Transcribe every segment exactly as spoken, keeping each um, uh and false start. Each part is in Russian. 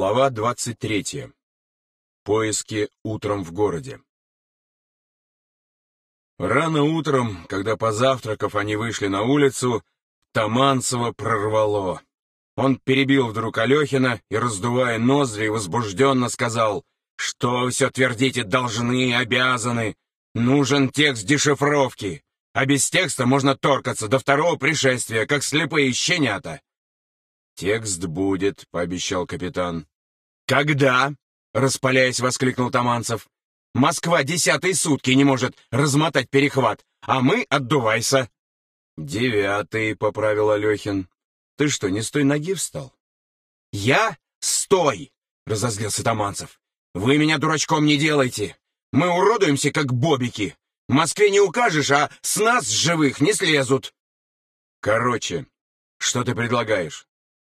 Глава двадцать третья. Поиски утром в городе. Рано утром, когда, позавтракав, они вышли на улицу, Таманцева прорвало. Он перебил вдруг Алехина и, раздувая ноздри, возбужденно сказал: «Что вы все твердите, должны, обязаны? Нужен текст дешифровки, а без текста можно торкаться до второго пришествия, как слепые щенята». «Текст будет», — пообещал капитан. «Когда?» — распаляясь, воскликнул Таманцев. «Москва десятые сутки не может размотать перехват, а мы отдувайся». «Девятый», — поправил Алехин. «Ты что, не с той ноги встал?» «Я? Стой!» — разозлился Таманцев. «Вы меня дурачком не делайте. Мы уродуемся, как бобики. В Москве не укажешь, а с нас живых не слезут». «Короче, что ты предлагаешь?»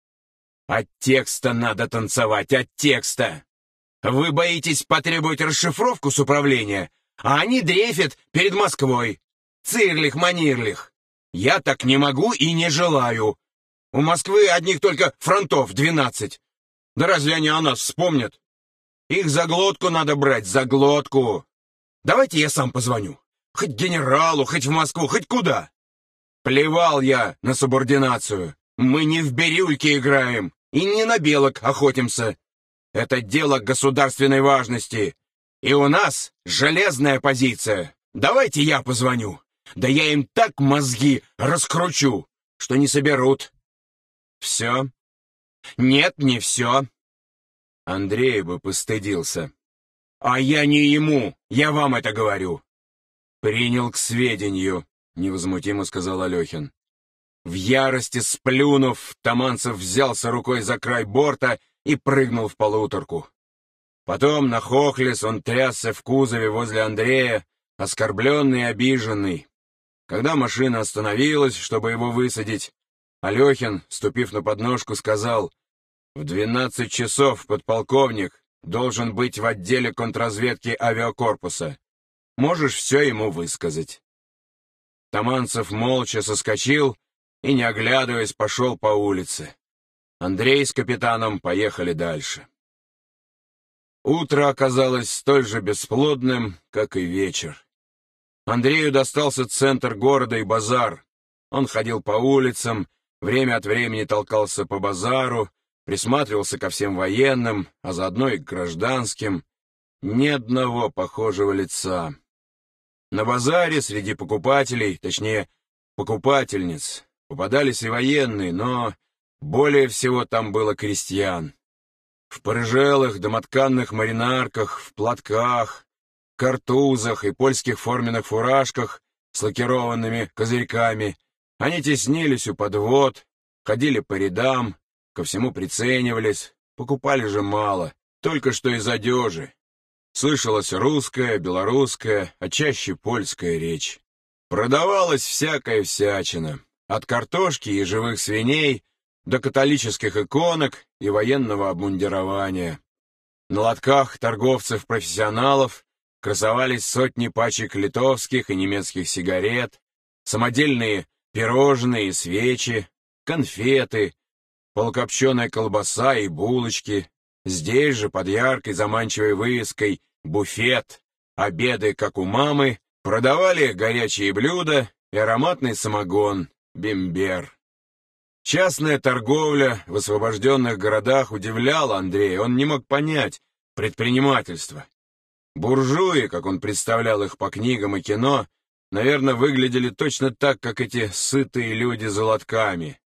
«От текста надо танцевать, от текста. Вы боитесь потребовать расшифровку с управления, а они дрейфят перед Москвой. Цирлих-манирлих. Я так не могу и не желаю. У Москвы одних только фронтов двенадцать. Да разве они о нас вспомнят? Их за глотку надо брать, за глотку. Давайте я сам позвоню. Хоть генералу, хоть в Москву, хоть куда. Плевал я на субординацию. Мы не в бирюльке играем и не на белок охотимся. Это дело государственной важности. И у нас железная позиция. Давайте я позвоню. Да я им так мозги раскручу, что не соберут». «Все?» «Нет, не все». Андрей бы постыдился. «А я не ему, я вам это говорю». «Принял к сведению», — невозмутимо сказал Алехин. В ярости сплюнув, Таманцев взялся рукой за край борта и прыгнул в полуторку. Потом, нахохлясь, он трясся в кузове возле Андрея, оскорбленный и обиженный. Когда машина остановилась, чтобы его высадить, Алехин, ступив на подножку, сказал: «В двенадцать часов подполковник должен быть в отделе контрразведки авиакорпуса. Можешь все ему высказать». Таманцев молча соскочил и, не оглядываясь, пошел по улице. Андрей с капитаном поехали дальше. Утро оказалось столь же бесплодным, как и вечер. Андрею достался центр города и базар. Он ходил по улицам, время от времени толкался по базару, присматривался ко всем военным, а заодно и к гражданским. Ни одного похожего лица. На базаре среди покупателей, точнее, покупательниц, попадались и военные, но более всего там было крестьян. В порыжелых домотканных маринарках, в платках, картузах и польских форменных фуражках с лакированными козырьками они теснились у подвод, ходили по рядам, ко всему приценивались, покупали же мало, только что из одежи. Слышалась русская, белорусская, а чаще польская речь. Продавалась всякая всячина, от картошки и живых свиней до католических иконок и военного обмундирования. На лотках торговцев-профессионалов красовались сотни пачек литовских и немецких сигарет, самодельные пирожные и свечи, конфеты, полукопченая колбаса и булочки. Здесь же, под яркой заманчивой вывеской «Буфет», обеды, как у мамы, продавали горячие блюда и ароматный самогон «Бимбер». Частная торговля в освобожденных городах удивляла Андрея, он не мог понять предпринимательство. Буржуи, как он представлял их по книгам и кино, наверное, выглядели точно так, как эти сытые люди за лотками.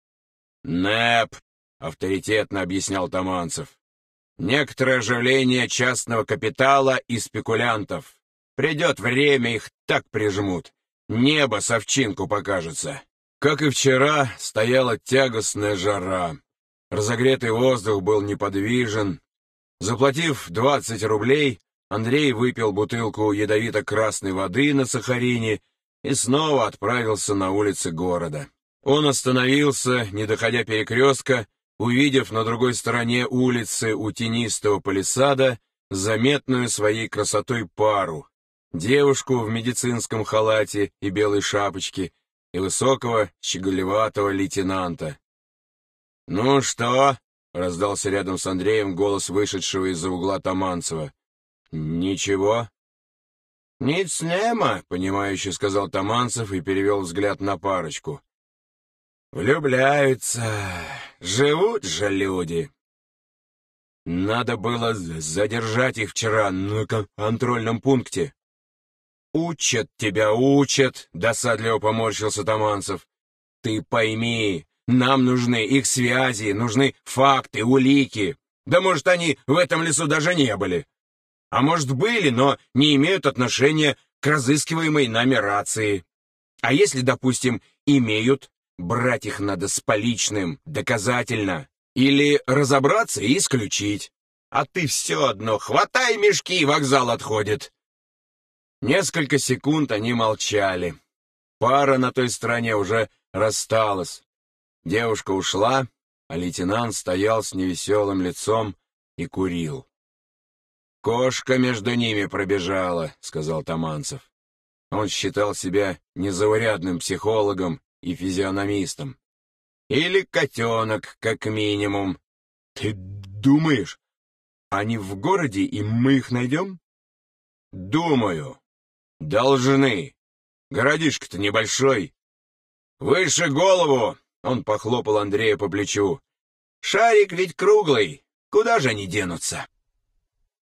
«Нэп», — авторитетно объяснял Таманцев, — «некоторое оживление частного капитала и спекулянтов. Придет время, их так прижмут, небо с овчинку покажется». Как и вчера, стояла тягостная жара. Разогретый воздух был неподвижен. Заплатив двадцать рублей, Андрей выпил бутылку ядовито-красной воды на сахарине и снова отправился на улицы города. Он остановился, не доходя перекрестка, увидев на другой стороне улицы у тенистого палисада заметную своей красотой пару, девушку в медицинском халате и белой шапочке и высокого щеголеватого лейтенанта. «Ну что, раздался рядом с Андреем голос вышедшего из-за угла Таманцева. «Ничего?» «Ниц нема», — понимающе сказал Таманцев и перевел взгляд на парочку. «Влюбляются, живут же люди». «Надо было задержать их вчера на контрольном пункте». «Учат тебя, учат», — досадливо поморщился Таманцев. «Ты пойми, нам нужны их связи, нужны факты, улики. Да может, они в этом лесу даже не были. А может, были, но не имеют отношения к разыскиваемой нами рации. А если, допустим, имеют, брать их надо с поличным, доказательно. Или разобраться и исключить. А ты все одно хватай мешки, вокзал отходит». Несколько секунд они молчали. Пара на той стороне уже рассталась. Девушка ушла, а лейтенант стоял с невеселым лицом и курил. «Кошка между ними пробежала», — сказал Таманцев. Он считал себя незаурядным психологом и физиономистом. «Или котенок, как минимум». «Ты думаешь, они в городе, и мы их найдем?» «Думаю. Должны. Городишко-то небольшой. Выше голову!» — он похлопал Андрея по плечу. «Шарик ведь круглый. Куда же они денутся?»